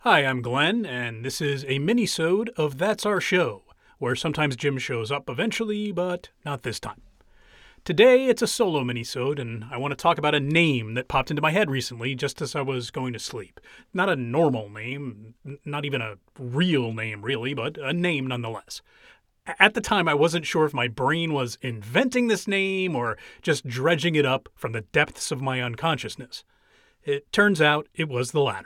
Hi, I'm Glenn, and this is a mini-sode of That's Our Show, where sometimes Jim shows up eventually, but not this time. Today, it's a solo mini-sode, and I want to talk about a name that popped into my head recently just as I was going to sleep. Not a normal name, not even a real name really, but a name nonetheless. At the time, I wasn't sure if my brain was inventing this name or just dredging it up from the depths of my unconsciousness. It turns out it was the latter.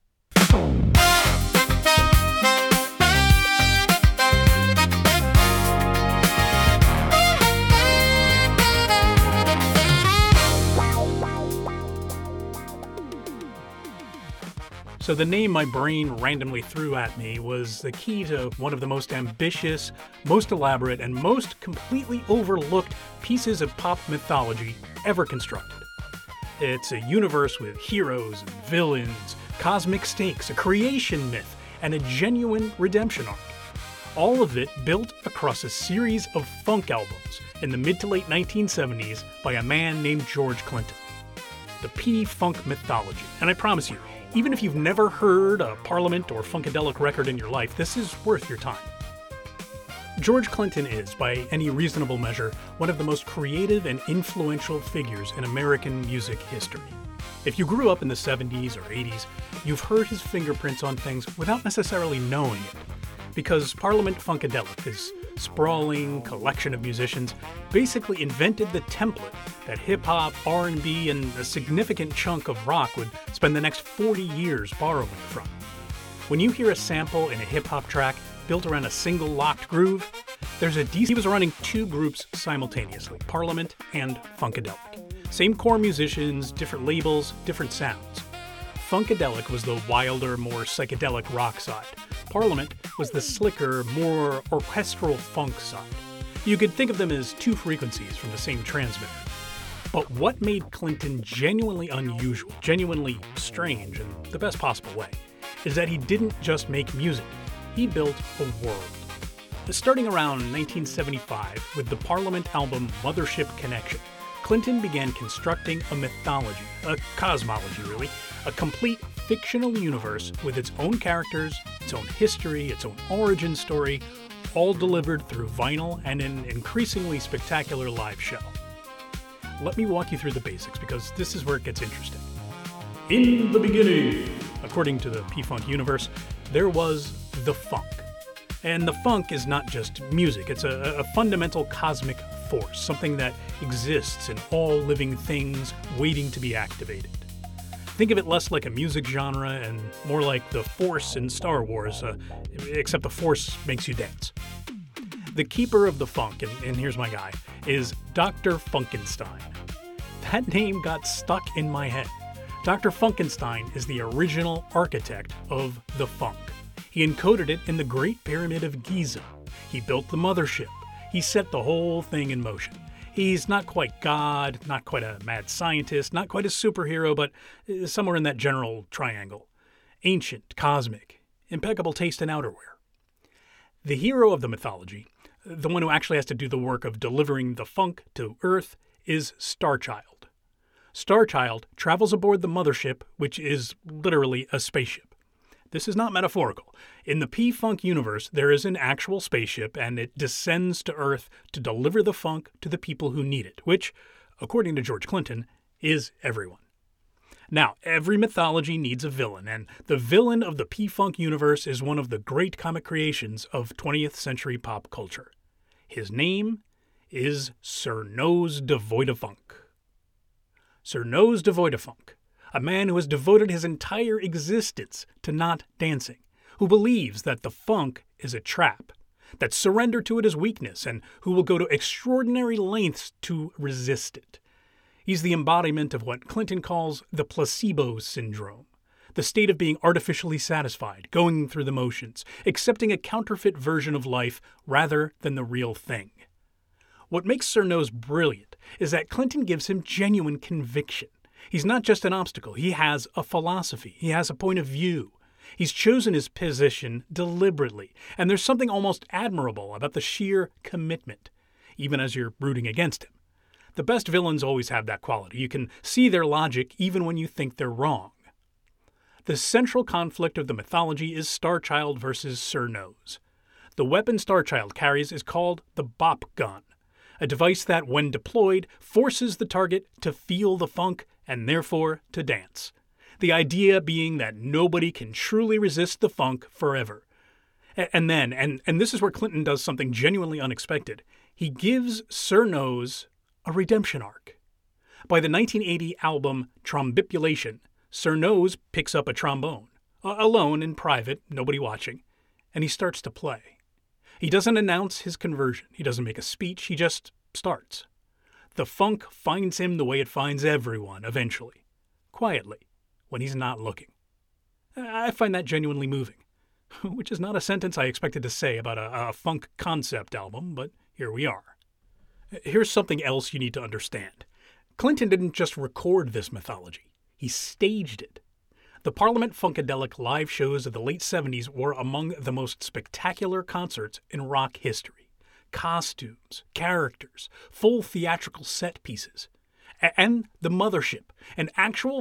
So the name my brain randomly threw at me was the key to one of the most ambitious, most elaborate, and most completely overlooked pieces of pop mythology ever constructed. It's a universe with heroes and villains, cosmic stakes, a creation myth, and a genuine redemption arc. All of it built across a series of funk albums in the mid to late 1970s by a man named George Clinton. The P-Funk mythology. And I promise you, even if you've never heard a Parliament or Funkadelic record in your life, this is worth your time. George Clinton is, by any reasonable measure, one of the most creative and influential figures in American music history. If you grew up in the 70s or 80s, you've heard his fingerprints on things without necessarily knowing it. Because Parliament Funkadelic, his sprawling collection of musicians, basically invented the template that hip-hop, R&B, and a significant chunk of rock would spend the next 40 years borrowing from. When you hear a sample in a hip-hop track built around a single locked groove, there's a he was running two groups simultaneously, Parliament and Funkadelic. Same core musicians, different labels, different sounds. Funkadelic was the wilder, more psychedelic rock side. Parliament was the slicker, more orchestral funk side. You could think of them as two frequencies from the same transmitter. But what made Clinton genuinely unusual, genuinely strange in the best possible way, is that he didn't just make music, he built a world. Starting around 1975 with the Parliament album Mothership Connection, Clinton began constructing a mythology, a cosmology really, a complete fictional universe with its own characters, its own history, its own origin story, all delivered through vinyl and an increasingly spectacular live show. Let me walk you through the basics because this is where it gets interesting. In the beginning, according to the P-Funk universe, there was the funk. And the funk is not just music, it's a fundamental cosmic force, something that exists in all living things waiting to be activated. Think of it less like a music genre and more like the Force in Star Wars, except the Force makes you dance. The keeper of the funk, and here's my guy, is Dr. Funkenstein. That name got stuck in my head. Dr. Funkenstein is the original architect of the funk. He encoded it in the Great Pyramid of Giza. He built the mothership. He set the whole thing in motion. He's not quite God, not quite a mad scientist, not quite a superhero, but somewhere in that general triangle. Ancient, cosmic, impeccable taste in outerwear. The hero of the mythology, the one who actually has to do the work of delivering the funk to Earth, is Starchild. Starchild travels aboard the mothership, which is literally a spaceship. This is not metaphorical. In the P-Funk universe, there is an actual spaceship, and it descends to Earth to deliver the funk to the people who need it, which, according to George Clinton, is everyone. Now, every mythology needs a villain, and the villain of the P-Funk universe is one of the great comic creations of 20th century pop culture. His name is Sir Nose Devoid of Funk. Sir Nose Devoid of Funk. A man who has devoted his entire existence to not dancing, who believes that the funk is a trap, that surrender to it is weakness, and who will go to extraordinary lengths to resist it. He's the embodiment of what Clinton calls the placebo syndrome, the state of being artificially satisfied, going through the motions, accepting a counterfeit version of life rather than the real thing. What makes Sir Nose brilliant is that Clinton gives him genuine conviction. He's not just an obstacle. He has a philosophy. He has a point of view. He's chosen his position deliberately, and there's something almost admirable about the sheer commitment, even as you're rooting against him. The best villains always have that quality. You can see their logic even when you think they're wrong. The central conflict of the mythology is Starchild versus Sir Nose. The weapon Starchild carries is called the Bop Gun, a device that, when deployed, forces the target to feel the funk and therefore to dance. The idea being that nobody can truly resist the funk forever. And then, and this is where Clinton does something genuinely unexpected, he gives Sir Nose a redemption arc. By the 1980 album Trombipulation, Sir Nose picks up a trombone, alone in private, nobody watching, and he starts to play. He doesn't announce his conversion. He doesn't make a speech. He just starts. The funk finds him the way it finds everyone eventually, quietly, when he's not looking. I find that genuinely moving, which is not a sentence I expected to say about a funk concept album, but here we are. Here's something else you need to understand. Clinton didn't just record this mythology. He staged it. The Parliament Funkadelic live shows of the late 70s were among the most spectacular concerts in rock history. Costumes, characters, full theatrical set pieces. And the Mothership, an actual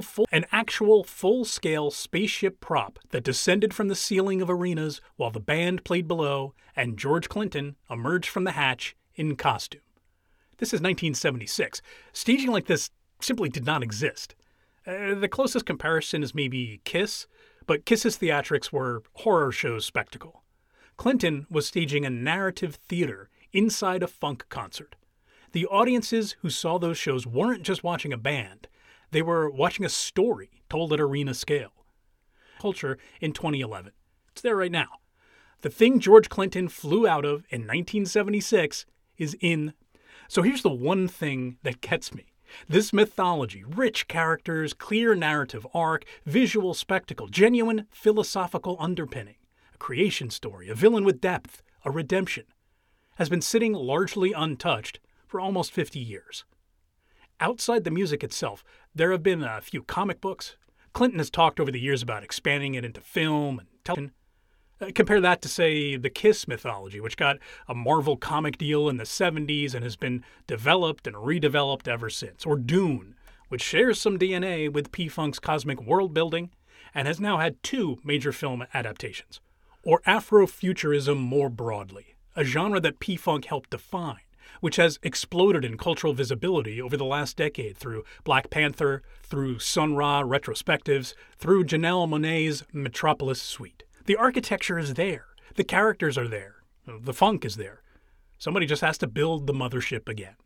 full-scale spaceship prop that descended from the ceiling of arenas while the band played below and George Clinton emerged from the hatch in costume. This is 1976. Staging like this simply did not exist. The closest comparison is maybe Kiss, but Kiss's theatrics were horror show spectacle. Clinton was staging a narrative theater inside a funk concert. The audiences who saw those shows weren't just watching a band. They were watching a story told at arena scale. Culture in 2011. It's there right now. The thing George Clinton flew out of in 1976 is in. So here's the one thing that gets me. This mythology, rich characters, clear narrative arc, visual spectacle, genuine philosophical underpinning, a creation story, a villain with depth, a redemption, has been sitting largely untouched for almost 50 years. Outside the music itself, there have been a few comic books. Clinton has talked over the years about expanding it into film and television. Compare that to, say, the Kiss mythology, which got a Marvel comic deal in the 70s and has been developed and redeveloped ever since. Or Dune, which shares some DNA with P-Funk's cosmic world building and has now had 2 major film adaptations. Or Afrofuturism more broadly, a genre that P-Funk helped define, which has exploded in cultural visibility over the last decade through Black Panther, through Sun Ra retrospectives, through Janelle Monáe's Metropolis Suite. The architecture is there. The characters are there. The funk is there. Somebody just has to build the mothership again.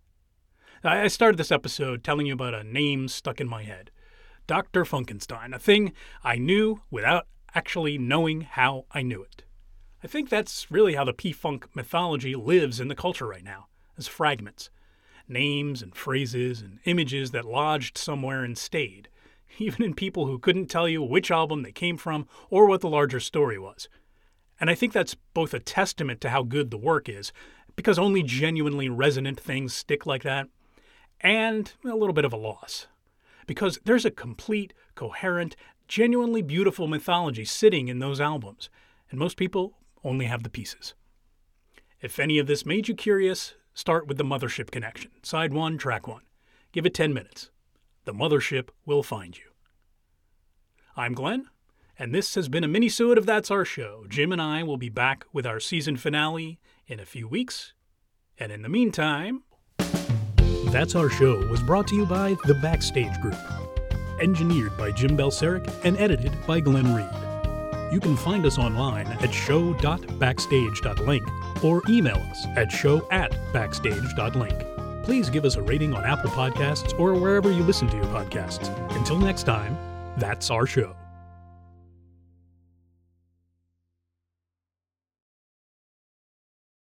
I started this episode telling you about a name stuck in my head. Dr. Funkenstein, a thing I knew without actually knowing how I knew it. I think that's really how the P-Funk mythology lives in the culture right now, as fragments. Names and phrases and images that lodged somewhere and stayed, even in people who couldn't tell you which album they came from or what the larger story was. And I think that's both a testament to how good the work is, because only genuinely resonant things stick like that, and a little bit of a loss. Because there's a complete, coherent, genuinely beautiful mythology sitting in those albums, and most people only have the pieces. If any of this made you curious, start with the Mothership Connection, side 1, track 1. Give it 10 minutes. The Mothership will find you. I'm Glenn, and this has been a mini-sode of That's Our Show. Jim and I will be back with our season finale in a few weeks. And in the meantime... That's Our Show was brought to you by The Backstage Group. Engineered by Jim Belceric and edited by Glenn Reed. You can find us online at show.backstage.link or email us at show@backstage.link. Please give us a rating on Apple Podcasts or wherever you listen to your podcasts. Until next time, that's our show.